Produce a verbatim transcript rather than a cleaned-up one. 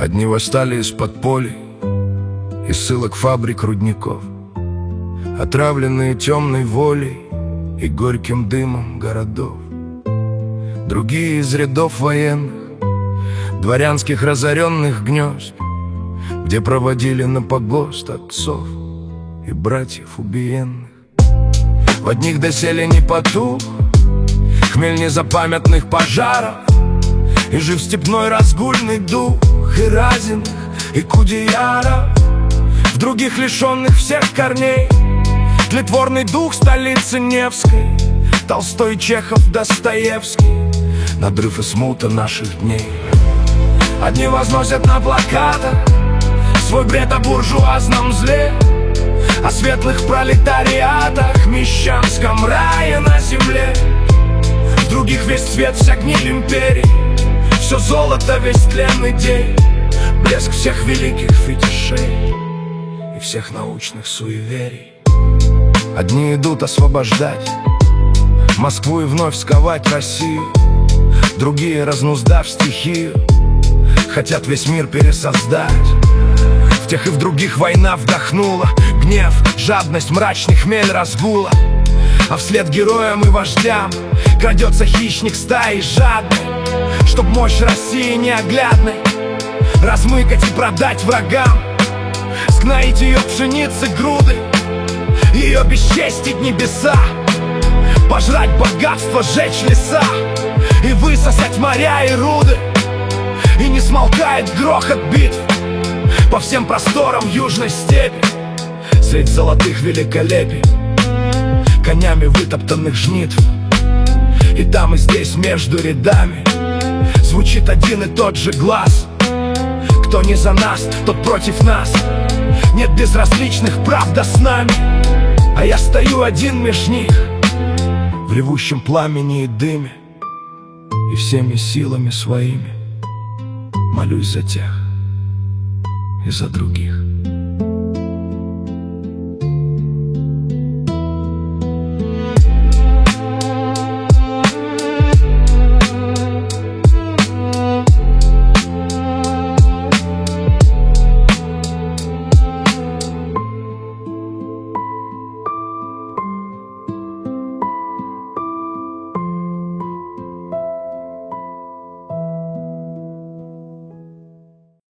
Одни восстали из-под полей, из ссылок фабрик рудников, отравленные темной волей и горьким дымом городов. Другие из рядов военных, дворянских разоренных гнезд, где проводили на погост отцов и братьев убиенных. В одних доселе не потух хмель незапамятных пожаров, и жив степной разгульный дух и разиных, и кудеяров. В других, лишенных всех корней, тлетворный дух столицы Невской, Толстой, Чехов, Достоевский, надрыв и смута наших дней. Одни возносят на плакатах свой бред о буржуазном зле, о светлых пролетариатах, мещанском рае на земле. В других весь цвет, вся гниль империи, все золото, весь тленный день, блеск всех великих фетишей и всех научных суеверий. Одни идут освобождать Москву и вновь сковать Россию, другие, разнуздав стихию, хотят весь мир пересоздать. В тех и в других война вдохнула гнев, жадность, мрачный хмель разгула, а вслед героям и вождям крадется хищник стаи жадный, чтоб мощь России неоглядной размыкать и продать врагам, сгноить ее пшеницы груды, ее бесчестить небеса, пожрать богатство, сжечь леса и высосать моря и руды. И не смолкает грохот битв по всем просторам южной степи, средь золотых великолепий, конями вытоптанных жнитв. И там и здесь между рядами звучит один и тот же глаз: кто не за нас, тот против нас. Нет безразличных, правда с нами, а я стою один меж них в ревущем пламени и дыме, и всеми силами своими молюсь за тех и за других.